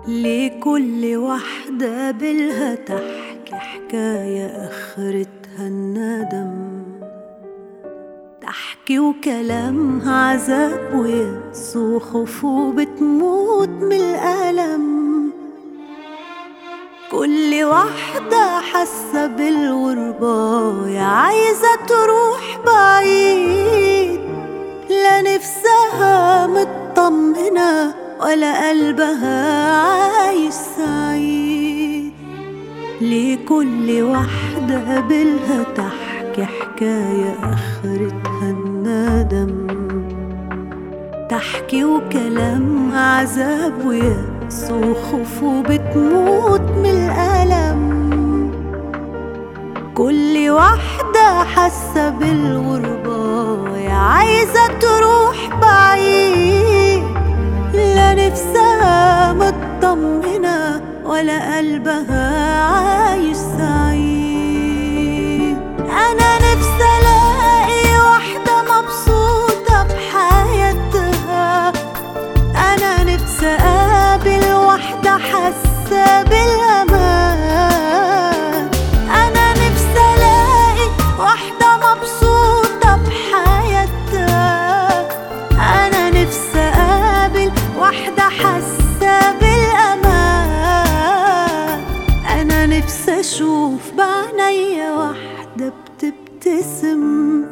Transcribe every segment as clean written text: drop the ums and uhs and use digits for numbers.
لكل واحدة بالها تحكي حكاية آخرتها الندم، تحكي وكلامها عذاب ويأس وخوف وبتموت من الألم. كل واحدة حاسة بالغربة يا عايزة تروح بعيد، لا نفسها مطمنة ولا قلبها عايش سعيد. لكل واحدة بالها تحكي حكاية آخرتها الندم، تحكي وكلامها عذاب ويأس وخوف وبتموت من الألم. كل واحدة حاسة بالغربة يا عايزة تروح بعيد، لا نفسها مطمنة ولا قلبها عايش سعيد. أنا نفسي ألاقي واحدة مبسوطة بحياتها، أنا نفسي أقابل واحدة حاسة بالأمان، أنا نفسي ألاقي واحدة مبسوطة بحياتها، أنا نفسي أقابل واحدة حاسة بالأمان، أنا نفسي أشوف بعينيا واحدة بتبتسم.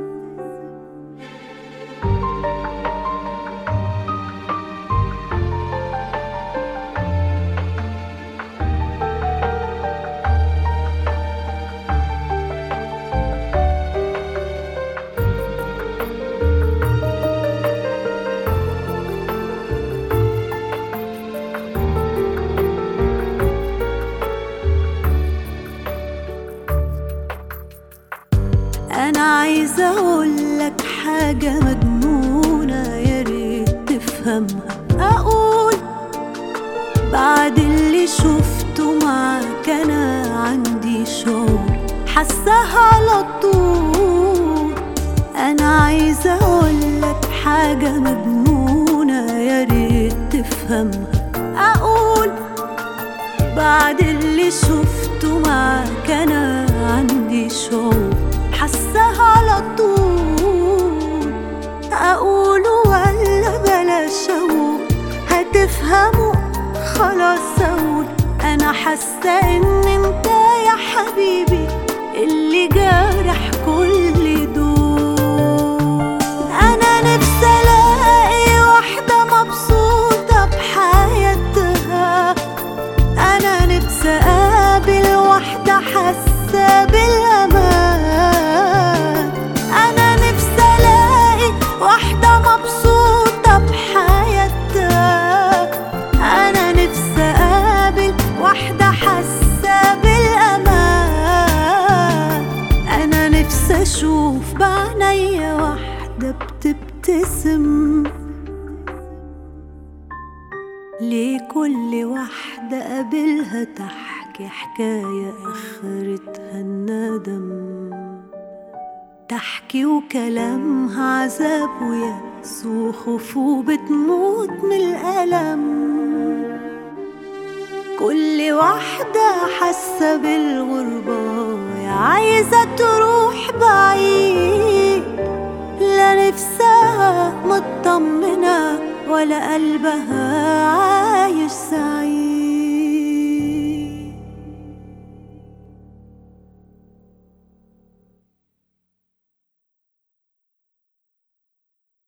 أنا عايزة أقولك حاجة مجنونة يا ريت تفهمها. أقول بعد اللي شفته معاك أنا عندي شعور حاساها على طول. أنا عايزة أقولك حاجة مجنونة يا ريت تفهمها. أقول بعد اللي شفته معاك أنا عندي شعور حاساها على طول. أقوله ولا بلاش أقول؟ هتفهموا خلاص أقول. أنا حاسة إن أنت يا حبيبي اللي جارح كل دول. أنا نفسي ألاقي واحدة مبسوطة بحياتها، أنا نفسي أقابل واحدة حاسة بالأمان، أنا نفسي ألاقي واحدة مبسوطة بحياتها، أنا نفسي أقابل واحدة حاسة بالأمان، أنا نفسي أشوف بعينيا واحدة بتبتسم. لكل واحدة قابلها تحكي حكاية آخرتها الندم، تحكي وكلامها عذاب ويأس وخوف وبتموت من الألم. كل واحدة حاسة بالغربة يا عايزة تروح بعيد، لا نفسها مطمنة ولا قلبها عايش سعيد.